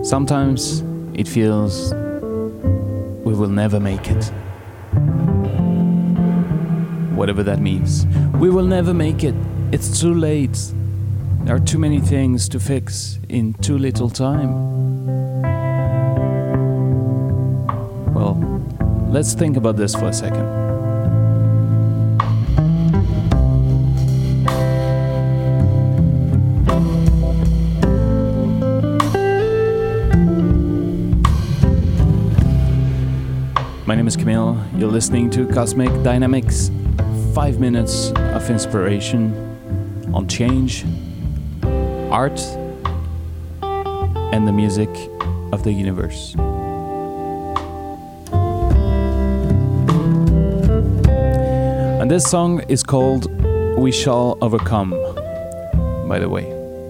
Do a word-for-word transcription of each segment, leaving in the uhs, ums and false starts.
Sometimes it feels we will never make it. Whatever that means. We will never make it. It's too late. There are too many things to fix in too little time. Well, let's think about this for a second. My name is Camille. You're listening to Cosmic Dynamics. Five minutes of inspiration on change, art, and the music of the universe. And this song is called We Shall Overcome, by the way.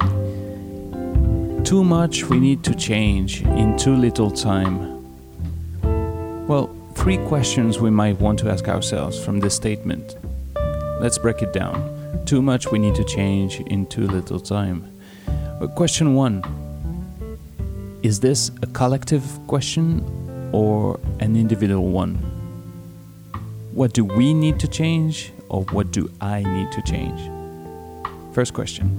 Too much we need to change in too little time. Well, three questions we might want to ask ourselves from this statement. Let's break it down. Too much we need to change in too little time. But question one, is this a collective question or an individual one? What do we need to change or what do I need to change? First question.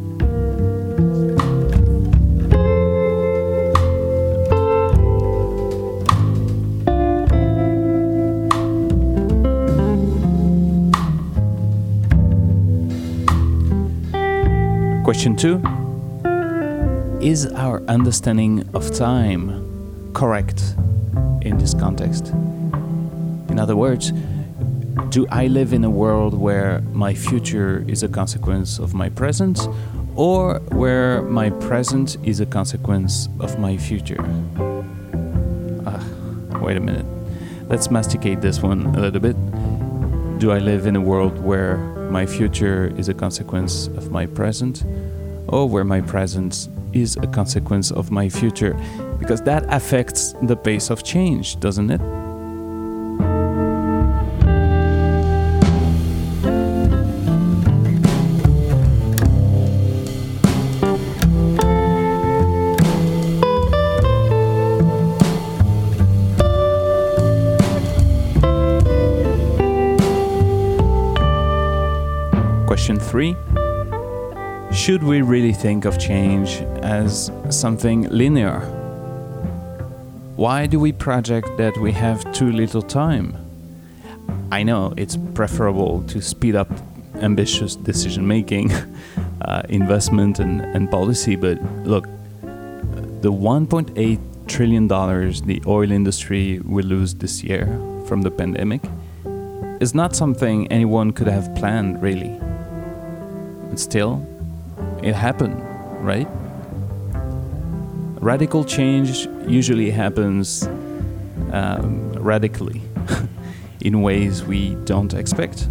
Question two, is our understanding of time correct in this context? In other words, do I live in a world where my future is a consequence of my present, or where my present is a consequence of my future? Ah, wait a minute. Let's masticate this one a little bit. Do I live in a world where my future is a consequence of my present, or where my present is a consequence of my future? Because that affects the pace of change, doesn't it? Question three. Should we really think of change as something linear? Why do we project that we have too little time? I know it's preferable to speed up ambitious decision-making, uh, investment and, and policy, but look, the one point eight trillion dollars the oil industry will lose this year from the pandemic is not something anyone could have planned, really. But still, it happened, right? Radical change usually happens um, radically in ways we don't expect.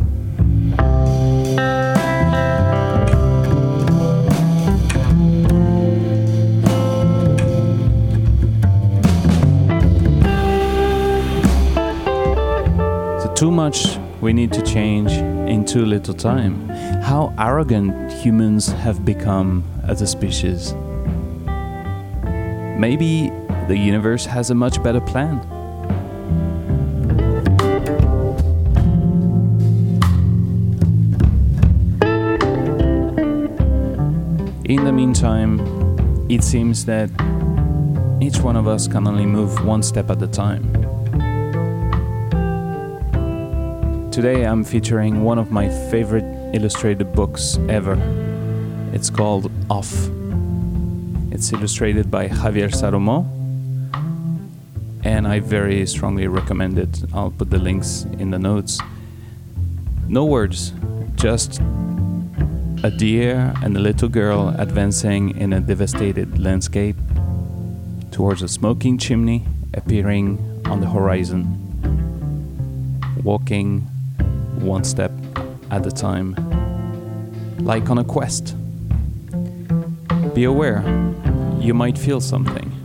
So too much we need to change in too little time. How arrogant humans have become as a species. Maybe the universe has a much better plan. In the meantime, it seems that each one of us can only move one step at a time. Today I'm featuring one of my favorite illustrated books ever. It's called Off. It's illustrated by Javier Salomón, and I very strongly recommend it. I'll put the links in the notes. No words, just a deer and a little girl advancing in a devastated landscape towards a smoking chimney appearing on the horizon, walking one step at a time, like on a quest. Be aware, you might feel something.